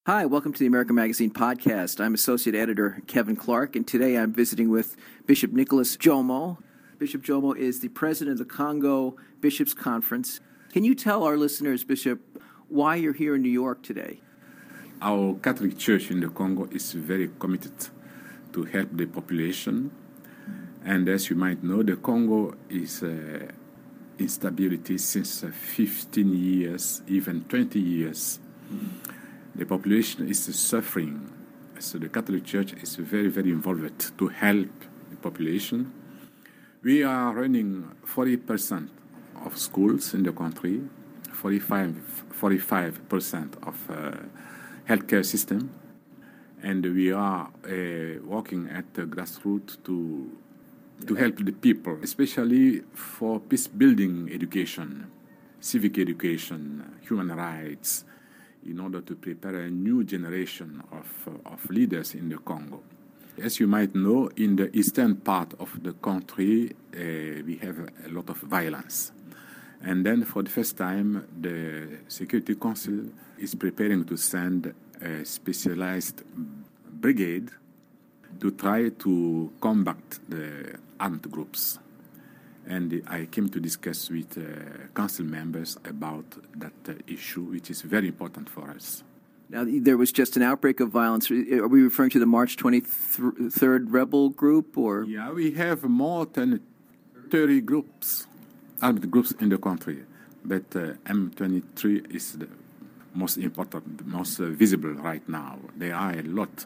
Hi, welcome to the American Magazine podcast. I'm Associate Editor Kevin Clark, and today I'm visiting with Bishop Nicholas Jomo. Bishop Jomo is the president of the Congo Bishops' Conference. Can you tell our listeners, Bishop, why you're here in New York today? Our Catholic Church in the Congo is very committed to help the population. And as you might know, the Congo is instability since 15 years, even 20 years. The population is suffering. So the Catholic Church is very, very involved to help the population. We are running 40% of schools in the country, 45% of healthcare system, and we are working at the grassroots to help the people, especially for peace-building education, civic education, human rights, in order to prepare a new generation of leaders in the Congo. As you might know, in the eastern part of the country, we have a lot of violence. And then for the first time, the Security Council is preparing to send a specialized brigade to try to combat the armed groups. And I came to discuss with council members about that issue, which is very important for us. Now, there was just an outbreak of violence. Are we referring to the March 23rd rebel group? Or? Yeah, we have more than 30 groups, armed groups in the country. But M23 is the most important, most visible right now. There are a lot.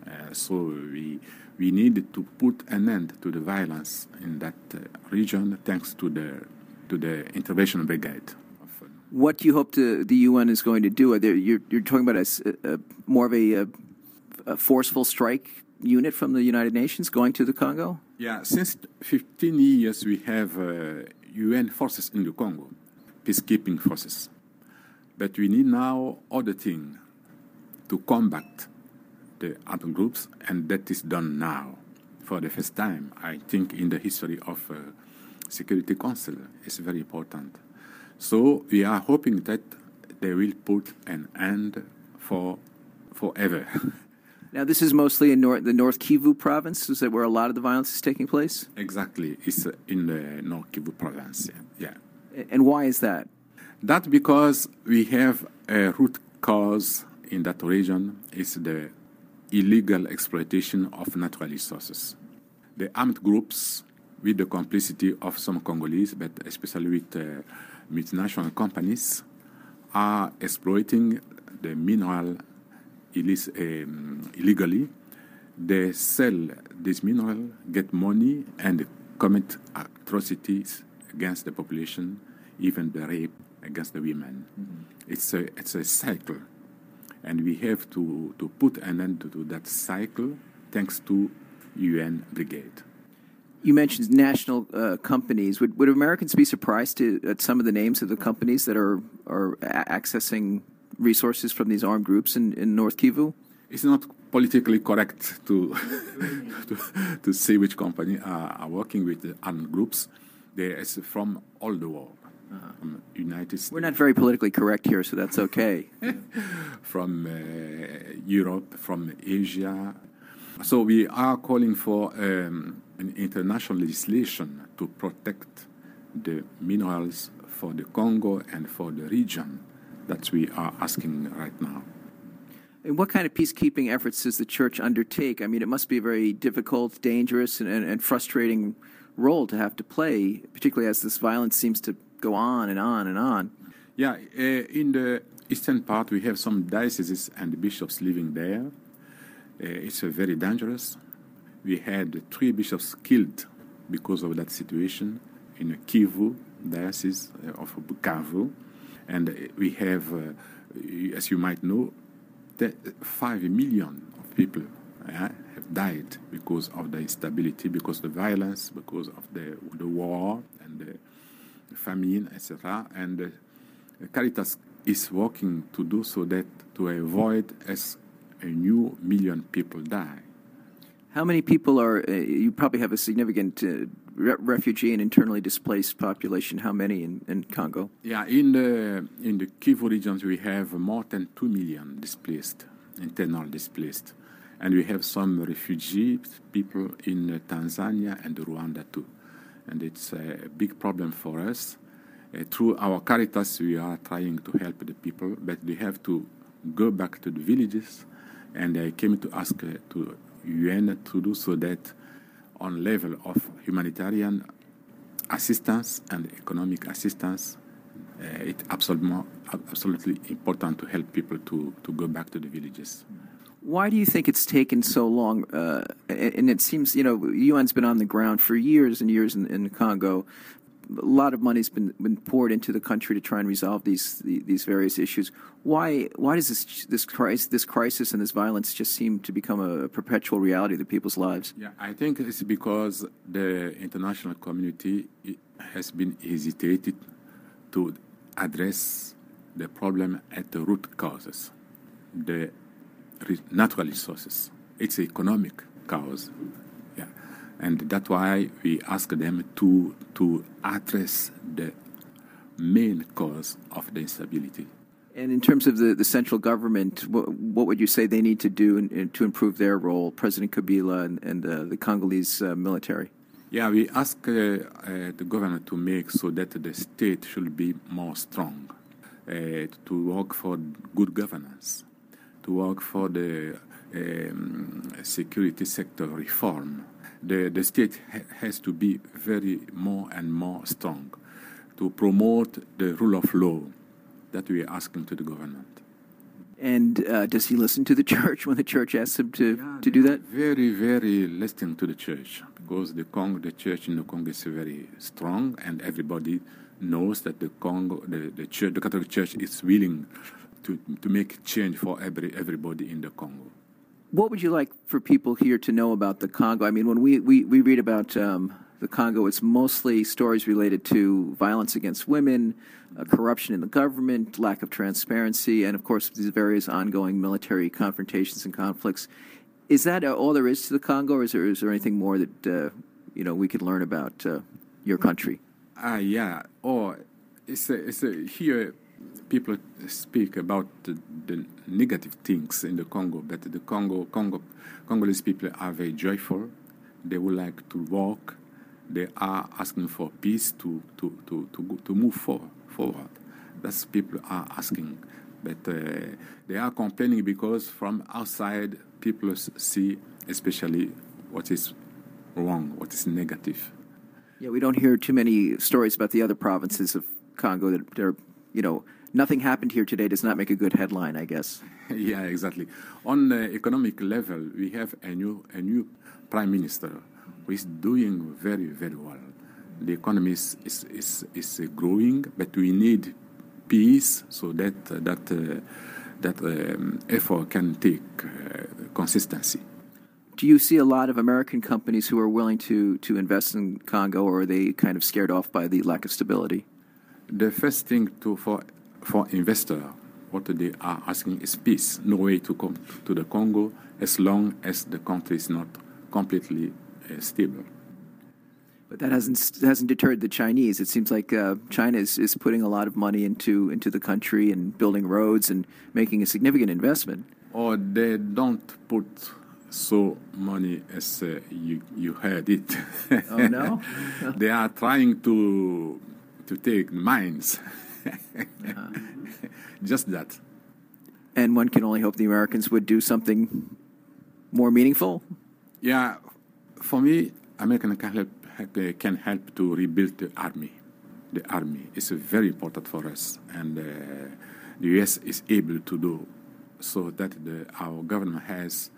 So we need to put an end to the violence in that region thanks to the intervention brigade. What do you hope the UN is going to do? You're talking about more of a forceful strike unit from the United Nations going to the Congo? Yeah, since 15 years we have UN forces in the Congo, peacekeeping forces. But we need now other things to combat the armed groups, and that is done now. For the first time, I think, in the history of Security Council. It's very important. So we are hoping that they will put an end forever. Now, this is mostly in the North Kivu province. Is that where a lot of the violence is taking place? Exactly. It's in the North Kivu province, yeah. And why is that? That's because we have a root cause in that region. It's the illegal exploitation of natural resources. The armed groups, with the complicity of some Congolese, but especially with multinational companies, are exploiting the mineral illegally. They sell this mineral, get money, and commit atrocities against the population, even the rape against the women. Mm-hmm. It's a cycle. And we have to put an end to that cycle thanks to UN Brigade. You mentioned national companies. Would Americans be surprised at some of the names of the companies that are accessing resources from these armed groups in North Kivu? It's not politically correct to say which company are working with the armed groups. They're from all the world. From United States. We're not very politically correct here, so that's okay. From Europe, from Asia. So we are calling for an international legislation to protect the minerals for the Congo and for the region that we are asking right now. And what kind of peacekeeping efforts does the Church undertake? I mean, it must be a very difficult, dangerous, and frustrating role to have to play, particularly as this violence seems to go on and on and on. Yeah, in the eastern part, we have some dioceses and bishops living there. It's very dangerous. We had 3 bishops killed because of that situation in Kivu diocese of Bukavu. And we have, as you might know, 5 million of people have died because of the instability, because of the violence, because of the war and the famine, etc. And Caritas is working to do so that to avoid as a new million people die. How many people are, you probably have a significant refugee and internally displaced population. How many in Congo? Yeah, in the Kivu regions we have more than 2 million displaced. internal displaced. And we have some refugee people in Tanzania and Rwanda too. And it's a big problem for us. Through our Caritas, we are trying to help the people, but we have to go back to the villages. And I came to ask to UN to do so that on level of humanitarian assistance and economic assistance, it's absolutely important to help people to go back to the villages. Why do you think it's taken so long? And it seems, UN's been on the ground for years and years in Congo. A lot of money's been poured into the country to try and resolve these various issues. Why does this crisis and this violence just seem to become a perpetual reality of the people's lives? Yeah, I think it's because the international community has been hesitated to address the problem at the root causes, the natural resources. It's an economic cause. Yeah. And that's why we ask them to address the main cause of the instability. And in terms of the central government, what would you say they need to do to improve their role, President Kabila and the Congolese military? Yeah, we ask the government to make so that the state should be more strong, to work for good governance, to work for the security sector reform. The state has to be very more and more strong to promote the rule of law that we are asking to the government. And does he listen to the church when the church asks him to do that? Very, very listening to the church, because the church in the Congo is very strong, and everybody knows that the Catholic Church is willing to make change for everybody in the Congo. What would you like for people here to know about the Congo? I mean, when we read about the Congo, it's mostly stories related to violence against women, corruption in the government, lack of transparency, and, of course, these various ongoing military confrontations and conflicts. Is that all there is to the Congo, or is there anything more that we could learn about your country? Yeah. Here people speak about the negative things in the Congo, but the Congolese people are very joyful. They would like to work. They are asking for peace to move forward. That's people are asking. But they are complaining because from outside, people see especially what is wrong, what is negative. Yeah, we don't hear too many stories about the other provinces of Congo that are, nothing happened here today does not make a good headline, I guess. Yeah, exactly. On the economic level, we have a new prime minister who is doing very, very well. The economy is growing, but we need peace so that effort can take consistency. Do you see a lot of American companies who are willing to invest in Congo, or are they kind of scared off by the lack of stability? The first thing for investor, what they are asking is peace. No way to come to the Congo as long as the country is not completely stable. But that hasn't deterred the Chinese. It seems like China is putting a lot of money into the country and building roads and making a significant investment. Or they don't put so money as you heard it. Oh, no? They are trying to take mines. Just that. And one can only hope the Americans would do something more meaningful? Yeah, for me, American can help to rebuild the army. The army is very important for us, and the U.S. is able to do so that our government has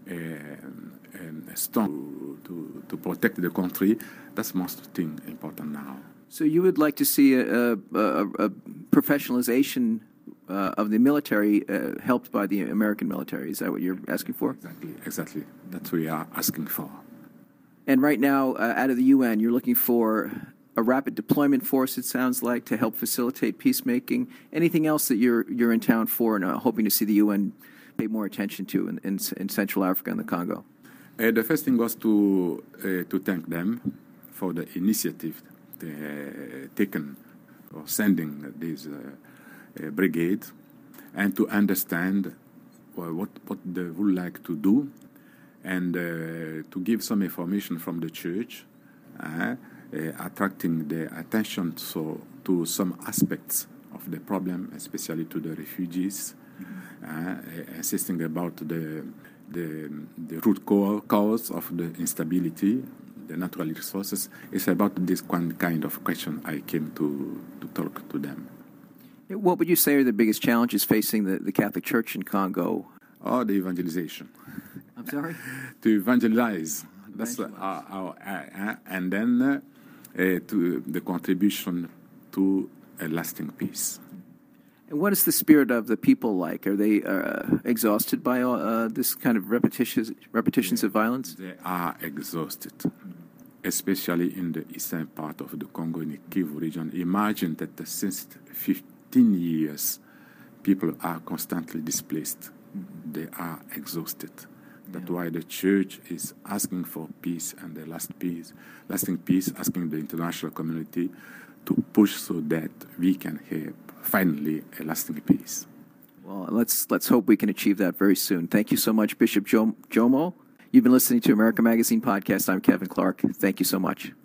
a strong to protect the country. That's most thing important now. So you would like to see a professionalization of the military helped by the American military. Is that what you're asking for? Exactly. That's what we are asking for. And right now, out of the UN, you're looking for a rapid deployment force, it sounds like, to help facilitate peacemaking. Anything else that you're in town for and hoping to see the UN pay more attention to in Central Africa and the Congo? The first thing was to thank them for the initiative taken for sending this brigade, and to understand what they would like to do, and to give some information from the church, attracting the attention to some aspects of the problem, especially to the refugees, insisting about the root cause of the instability, the natural resources. It's about this kind of question I came to talk to them. What would you say are the biggest challenges facing the Catholic Church in Congo? Oh, the evangelization. I'm sorry? To evangelize. That's our and then to the contribution to a lasting peace. And what is the spirit of the people like? Are they exhausted by this kind of repetitions of violence? They are exhausted, especially in the eastern part of the Congo, in the Kivu region. Imagine that since 15 years, people are constantly displaced. They are exhausted. That's why the church is asking for peace and the lasting peace, asking the international community to push so that we can have finally a lasting peace. Well, let's hope we can achieve that very soon. Thank you so much, Bishop Jomo. You've been listening to America Magazine Podcast. I'm Kevin Clark. Thank you so much.